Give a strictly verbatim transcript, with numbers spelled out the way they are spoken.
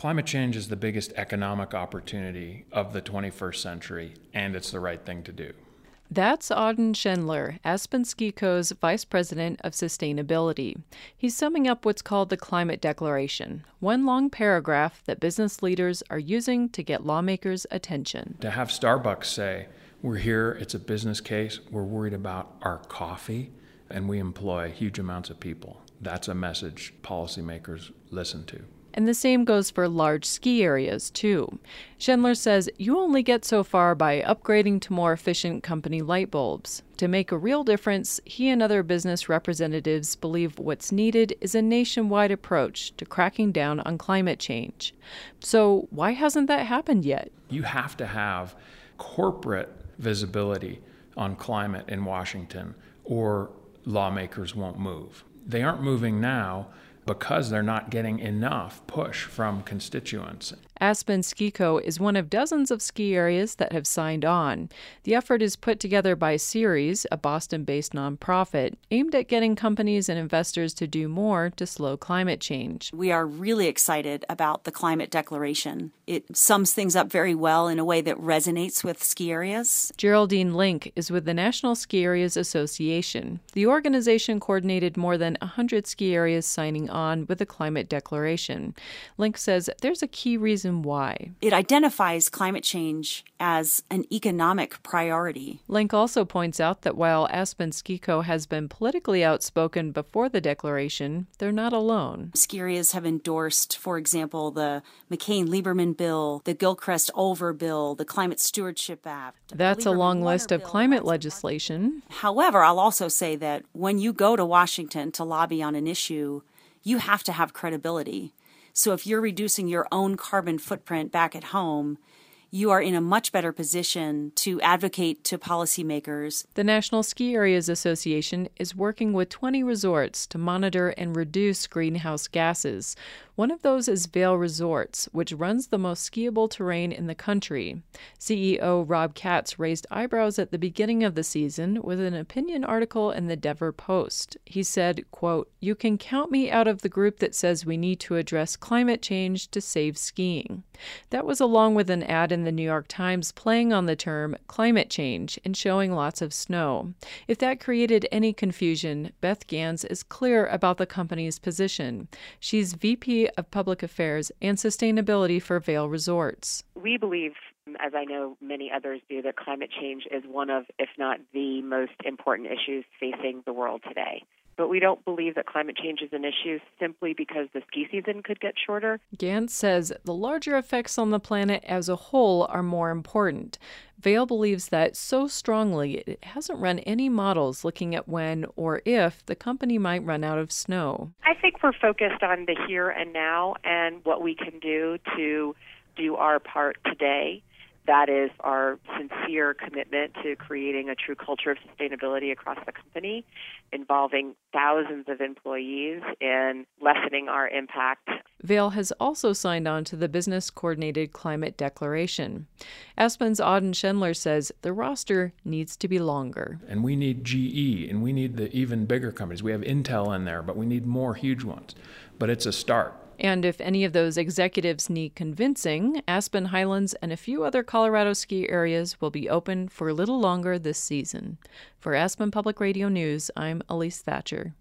Climate change is the biggest economic opportunity of the twenty-first century, and it's the right thing to do. That's Auden Schendler, Aspen Ski Co's Vice President of Sustainability. He's summing up what's called the Climate Declaration, one long paragraph that business leaders are using to get lawmakers' attention. To have Starbucks say, we're here, it's a business case, we're worried about our coffee, and we employ huge amounts of people. That's a message policymakers listen to. And the same goes for large ski areas, too. Schendler says you only get so far by upgrading to more efficient company light bulbs. To make a real difference, he and other business representatives believe what's needed is a nationwide approach to cracking down on climate change. So why hasn't that happened yet? You have to have corporate visibility on climate in Washington, or lawmakers won't move. They aren't moving now because they're not getting enough push from constituents. Aspen Ski Co is one of dozens of ski areas that have signed on. The effort is put together by Ceres, a Boston-based nonprofit, aimed at getting companies and investors to do more to slow climate change. We are really excited about the Climate Declaration. It sums things up very well in a way that resonates with ski areas. Geraldine Link is with the National Ski Areas Association. The organization coordinated more than one hundred ski areas signing on with the Climate Declaration. Link says there's a key reason why. It identifies climate change as an economic priority. Link also points out that while Aspen Ski Co has been politically outspoken before the declaration, they're not alone. Ski areas have endorsed, for example, the McCain-Lieberman bill, the Gilchrist-Ulver bill, the Climate Stewardship Act. That's a long list of climate legislation. However, I'll also say that when you go to Washington to lobby on an issue, you have to have credibility. So if you're reducing your own carbon footprint back at home, you are in a much better position to advocate to policymakers. The National Ski Areas Association is working with twenty resorts to monitor and reduce greenhouse gases. One of those is Vail Resorts, which runs the most skiable terrain in the country. C E O Rob Katz raised eyebrows at the beginning of the season with an opinion article in the Denver Post. He said, quote, "You can count me out of the group that says we need to address climate change to save skiing." That was along with an ad in the New York Times playing on the term climate change and showing lots of snow. If that created any confusion, Beth Gans is clear about the company's position. She's V P of Public Affairs and Sustainability for Vail Resorts. We believe, as I know many others do, that climate change is one of, if not the most important issues facing the world today. But we don't believe that climate change is an issue simply because the ski season could get shorter. Gantz says the larger effects on the planet as a whole are more important. Vail believes that so strongly it hasn't run any models looking at when or if the company might run out of snow. I think we're focused on the here and now and what we can do to do our part today. That is our sincere commitment to creating a true culture of sustainability across the company, involving thousands of employees in lessening our impact. Vail has also signed on to the Business Coordinated Climate Declaration. Aspen's Auden Schendler says the roster needs to be longer. And we need G E, and we need the even bigger companies. We have Intel in there, but we need more huge ones. But it's a start. And if any of those executives need convincing, Aspen Highlands and a few other Colorado ski areas will be open for a little longer this season. For Aspen Public Radio News, I'm Elise Thatcher.